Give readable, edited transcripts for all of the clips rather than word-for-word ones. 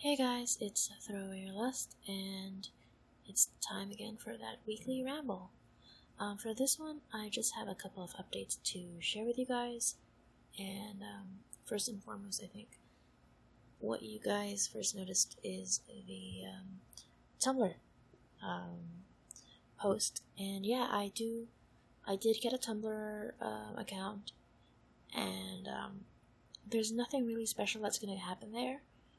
Hey guys, it's Throw Away Your Lust, and it's time again for that weekly ramble. For this one, I just have a couple of updates to share with you guys, and first and foremost, I think what you guys first noticed is the Tumblr post, and yeah, I did get a Tumblr account, and there's nothing really special that's going to happen there.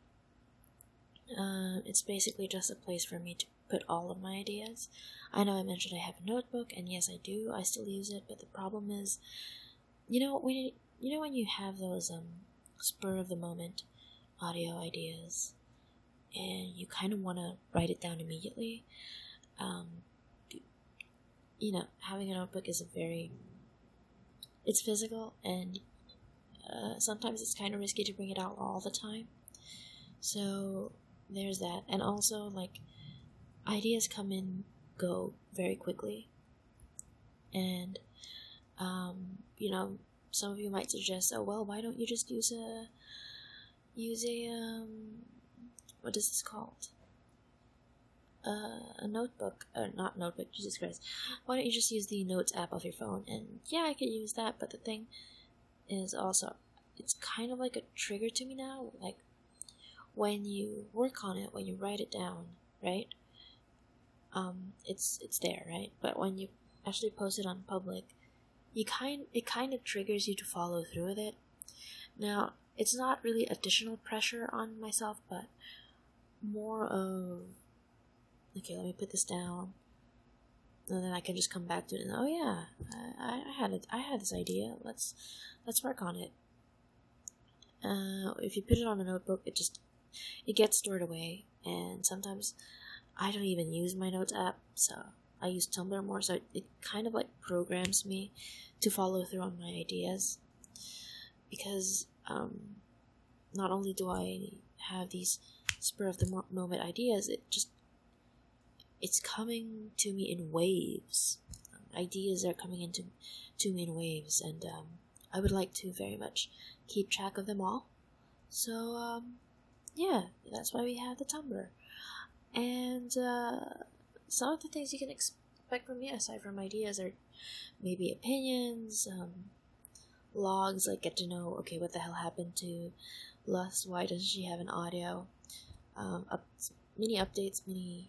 It's basically just a place for me to put all of my ideas. I know I mentioned I have a notebook, and yes, I do. I still use it, but the problem is, when you have those spur of the moment audio ideas, and you kind of want to write it down immediately. Having a notebook is it's physical, and sometimes it's kind of risky to bring it out all the time. So there's that, and also ideas come and go very quickly, and some of you might suggest, oh well, why don't you just use a what is this called, a notebook, not notebook, Jesus Christ, why don't you just use the notes app of your phone? And yeah, I could use that, but the thing is also, it's kind of like a trigger to me now, when you work on it, when you write it down, right? It's there, right? But when you actually post it on public, it kind of triggers you to follow through with it. Now, it's not really additional pressure on myself, but more of, okay, let me put this down, and then I can just come back to it and, oh yeah, I had this idea. Let's work on it. If you put it on a notebook, it gets stored away, and sometimes I don't even use my notes app, so I use Tumblr more, so it kind of programs me to follow through on my ideas, because not only do I have these spur of the moment ideas, it's coming to me in waves. Ideas are coming to me in waves, and I would like to very much keep track of them all. So yeah, that's why we have the Tumblr. And some of the things you can expect from me, aside from ideas, are maybe opinions, logs, get to know, okay, what the hell happened to Lust? Why doesn't she have an audio? Mini updates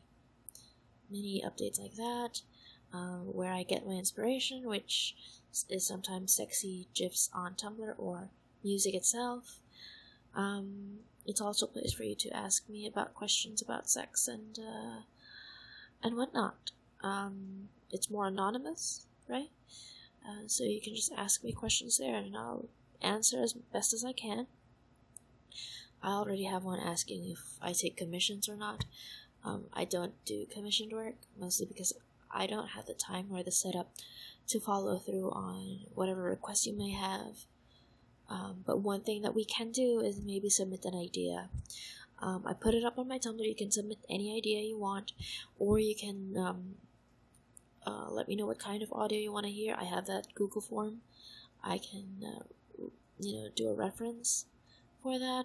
like that, where I get my inspiration, which is sometimes sexy GIFs on Tumblr or music itself. It's also a place for you to ask me about questions about sex and whatnot. It's more anonymous, right? So you can just ask me questions there, and I'll answer as best as I can. I already have one asking if I take commissions or not. I don't do commissioned work, mostly because I don't have the time or the setup to follow through on whatever requests you may have. But one thing that we can do is maybe submit an idea. I put it up on my Tumblr. You can submit any idea you want, or you can let me know what kind of audio you want to hear. I have that Google form. I can do a reference for that.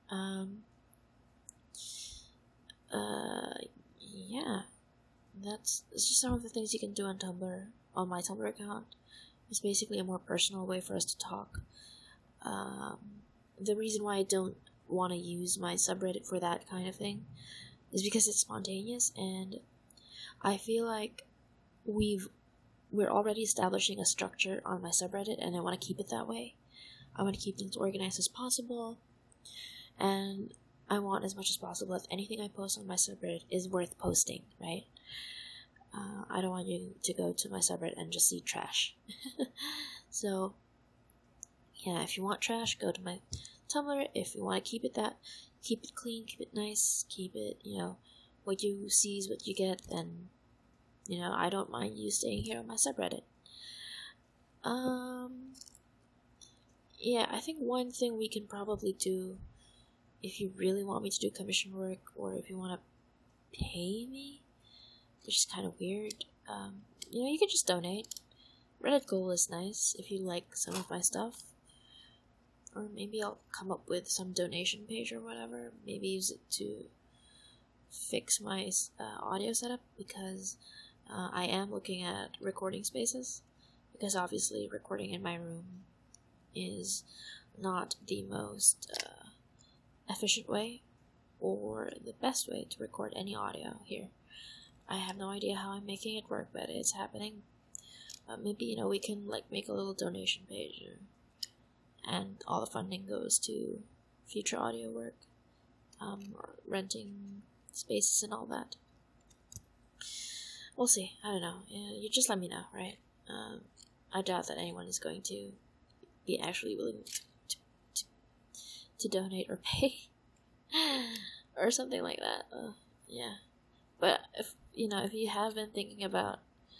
Yeah, it's just some of the things you can do on Tumblr, on my Tumblr account. It's basically a more personal way for us to talk. The reason why I don't want to use my subreddit for that kind of thing is because it's spontaneous, and I feel like we're already establishing a structure on my subreddit, and I want to keep it that way. I want to keep things organized as possible, and I want as much as possible that anything I post on my subreddit is worth posting, right? I don't want you to go to my subreddit and just see trash. So yeah, if you want trash, go to my Tumblr. If you want to keep it clean, keep it nice, keep it, what you see is what you get, then, I don't mind you staying here on my subreddit. Yeah, I think one thing we can probably do, if you really want me to do commission work, or if you want to pay me, which is kind of weird, you can just donate. Reddit Gold is nice if you like some of my stuff. or maybe I'll come up with some donation page or whatever. Maybe use it to fix my audio setup, because I am looking at recording spaces, because obviously recording in my room is not the most efficient way or the best way to record any audio here. I have no idea how I'm making it work, but it's happening. Maybe, we can make a little donation page, and all the funding goes to future audio work, or renting spaces and all that. We'll see. I don't know. You just let me know, right? I doubt that anyone is going to be actually willing to donate or pay or something like that. Yeah. But if you have been thinking about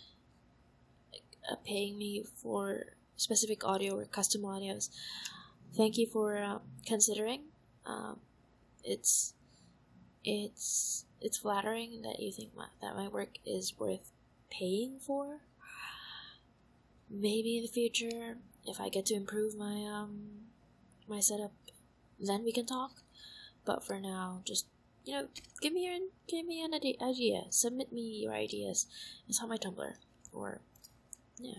paying me for specific audio or custom audios, thank you for considering. It's flattering that you think that my work is worth paying for. Maybe in the future, if I get to improve my my setup, then we can talk. But for now, just give me an idea. Submit me your ideas. It's on my Tumblr. Or yeah.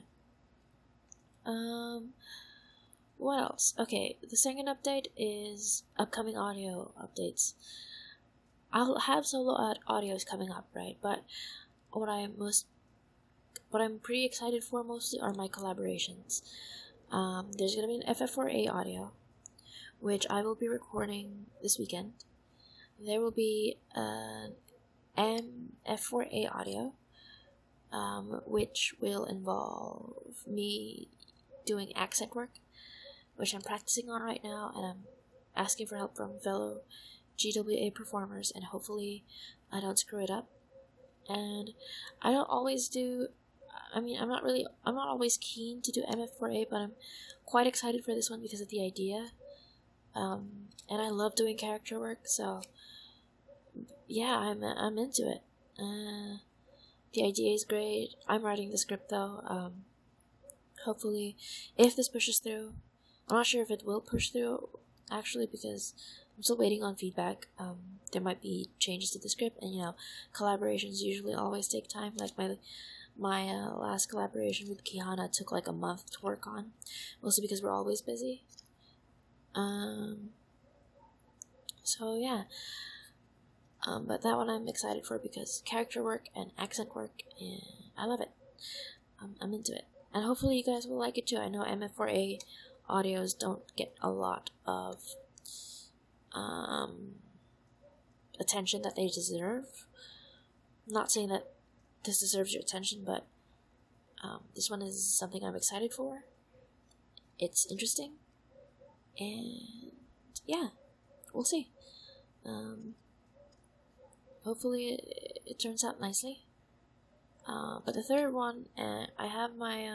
What else? Okay, the second update is upcoming audio updates. I'll have solo audios coming up, right? But what I'm pretty excited for mostly are my collaborations. There's gonna be an FF4A audio, which I will be recording this weekend. There will be an MF4A audio, which will involve me doing accent work, which I'm practicing on right now, and I'm asking for help from fellow GWA performers, and hopefully I don't screw it up. And I don't always do, I'm not always keen to do MF4A, but I'm quite excited for this one because of the idea. And I love doing character work, so yeah, I'm into it. The idea is great. I'm writing the script though. Hopefully, if this pushes through, I'm not sure if it will push through actually, because I'm still waiting on feedback. There might be changes to the script, and collaborations usually always take time. Like my last collaboration with Kihana took like a month to work on, mostly because we're always busy. So yeah. But that one I'm excited for because character work and accent work, and I love it. I'm into it. And hopefully you guys will like it too. I know MF4A audios don't get a lot of attention that they deserve. I'm not saying that this deserves your attention, but this one is something I'm excited for. It's interesting. And yeah, we'll see. Hopefully it turns out nicely. But the third one, I have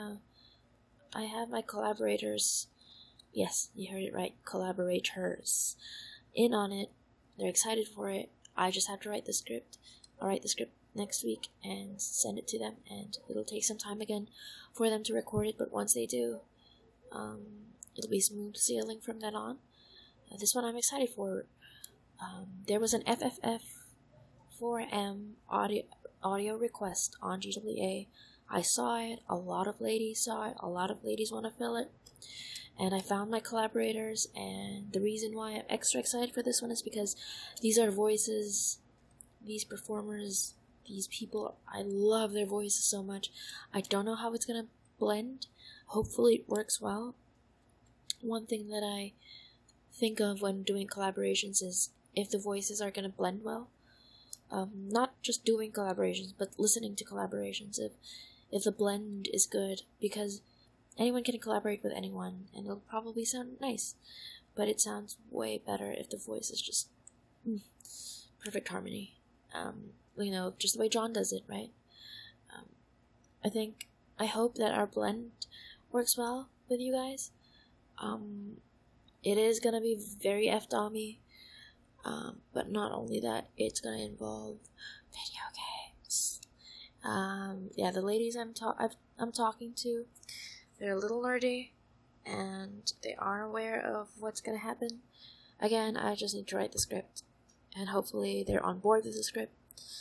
my collaborators. Yes, you heard it right, collaborators in on it. They're excited for it. I just have to write the script. I'll write the script next week and send it to them, and it'll take some time again for them to record it, but once they do, it'll be smooth sailing from then on. This one I'm excited for. There was an FFF4M audio request on GWA. I saw it, a lot of ladies saw it, a lot of ladies want to fill it, and I found my collaborators, and the reason why I'm extra excited for this one is because these are voices, these performers, these people, I love their voices so much. I don't know how it's gonna blend. Hopefully it works well. One thing that I think of when doing collaborations is if the voices are gonna blend well. Not just doing collaborations, but listening to collaborations. If the blend is good, because anyone can collaborate with anyone, and it'll probably sound nice, but it sounds way better if the voice is just perfect harmony. Just the way John does it, right? I hope that our blend works well with you guys. It is gonna be very F-dommy. But not only that, it's gonna involve video games. The ladies I'm talking to, they're a little nerdy, and they are aware of what's gonna happen. Again, I just need to write the script, and hopefully they're on board with the script,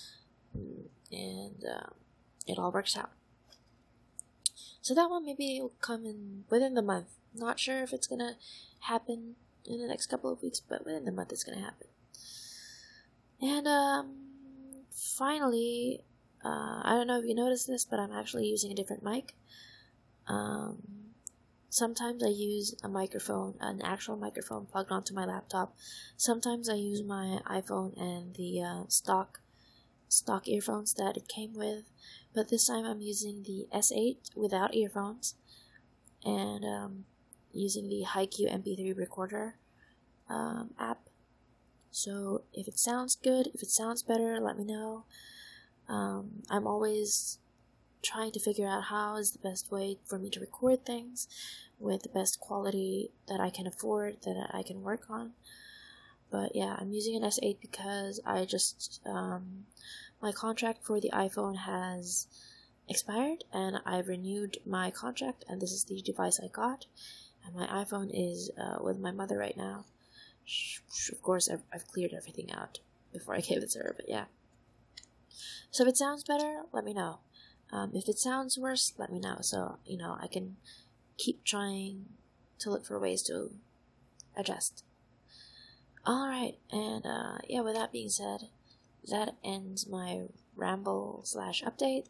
and it all works out. So that one maybe will come in within the month. Not sure if it's gonna happen in the next couple of weeks, but within the month it's gonna happen. And finally, I don't know if you noticed this, but I'm actually using a different mic. Sometimes I use a microphone, an actual microphone plugged onto my laptop. Sometimes I use my iPhone and the stock earphones that it came with. But this time I'm using the S8 without earphones, and using the HiQ MP3 recorder app. So if it sounds good, if it sounds better, let me know. I'm always trying to figure out how is the best way for me to record things with the best quality that I can afford, that I can work on. But yeah, I'm using an S8 because I just, my contract for the iPhone has expired, and I've renewed my contract, and this is the device I got, and my iPhone is with my mother right now. Of course, I've cleared everything out before I gave it to her, but yeah. So if it sounds better, let me know. If it sounds worse, let me know, so, I can keep trying to look for ways to adjust. Alright, and yeah, with that being said, that ends my ramble/update.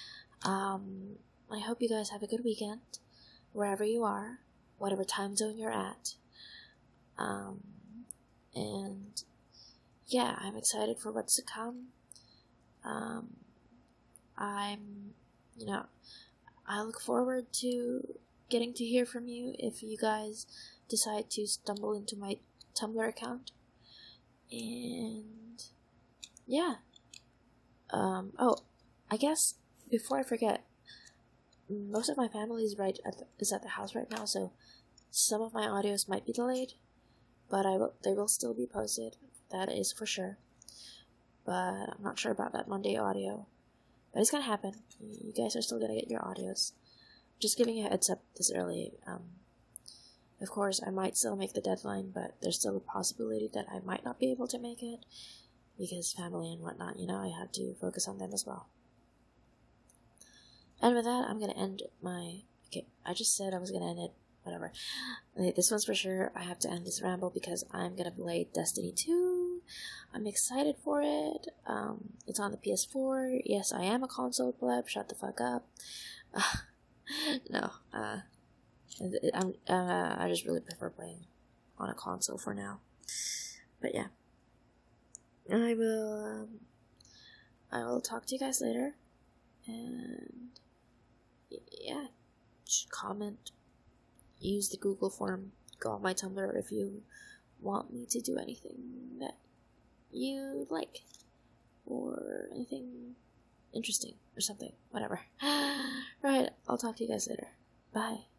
I hope you guys have a good weekend, wherever you are, whatever time zone you're at. And yeah, I'm excited for what's to come. I look forward to getting to hear from you if you guys decide to stumble into my Tumblr account. And yeah. Oh, I guess before I forget, most of my family is at the house right now, so some of my audios might be delayed, but they will still be posted. That is for sure. But I'm not sure about that Monday audio. But it's gonna happen. You guys are still gonna get your audios. Just giving you a heads up this early. Of course, I might still make the deadline, but there's still a possibility that I might not be able to make it because family and whatnot, I have to focus on them as well. And with that, I'm gonna end my... Okay, I just said I was gonna end it. Whatever. This one's for sure. I have to end this ramble because I'm gonna play Destiny 2. I'm excited for it. It's on the PS4. Yes, I am a console pleb. Shut the fuck up. No. I just really prefer playing on a console for now. But yeah. I will talk to you guys later. And yeah, just comment. Use the Google form. Go on my Tumblr if you want me to do anything that you like, or anything interesting or something. Whatever. Right, I'll talk to you guys later. Bye.